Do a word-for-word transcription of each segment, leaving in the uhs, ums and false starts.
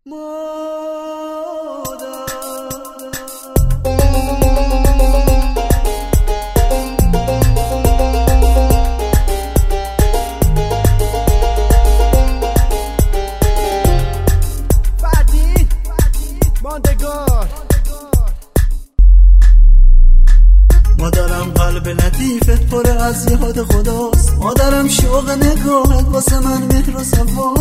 مادرم قلب لطیفت پر از یاد خداست، مادرم شوق نگاهت واسه من مهر و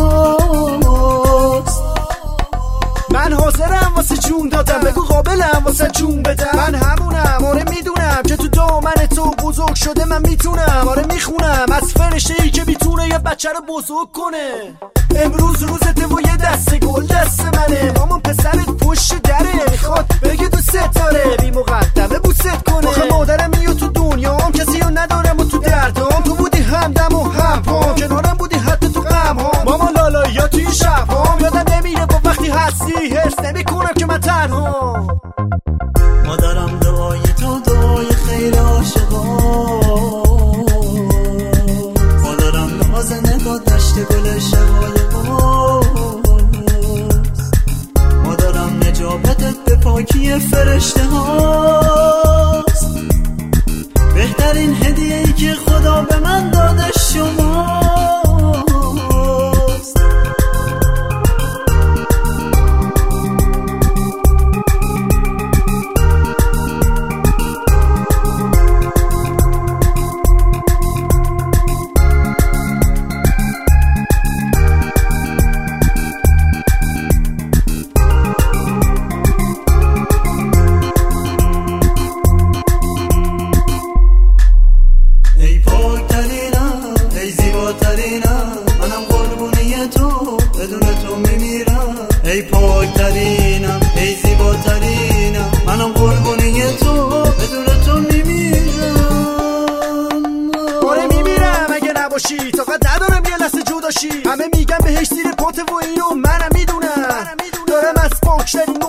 صفاست. من حاضرم واسه جون دادم، بگو قابلم واسه جون بدم. من همونم، آره میدونم که تو دامن تو بزرگ شده. من میتونم، آره میخونم از فرشته ای که میتونه یه بچه رو بزرگ کنه. امروز روزته و یه دست گل دست منه. مامان پسرت پشت دره، میخواد بگه تو ستاره بی مقدمه بوست کنه. آخه مادرم میاد تو دنیام کسی رو ندارم و تو دردام. تو بودی همدم و هم پام، کنارم بودی حتی تو غم هام. ماما لالایی ها توی شب هام یادم نمیره با وقتی هستی حس نمی کنم که من تنها. مادرم دعای تو دعای خیر عاشقا، مادرم ناز نگاه دشت گل شقایق. مادرم نجابتت به پاکی فرشته هاست، بهترین هدیه ای که خدا به من داده شماست. منم قربونی تو بدون تو میمیرم. ای پاکترینم ای زیباترینم، منم قربونی تو بدون تو میمیرم. آره میمیرم اگه نباشی، طاقت ندارم یه لحظه جداشی. همه میگن بهش زیر پات و اینو منم میدونم. دارم از پاکترین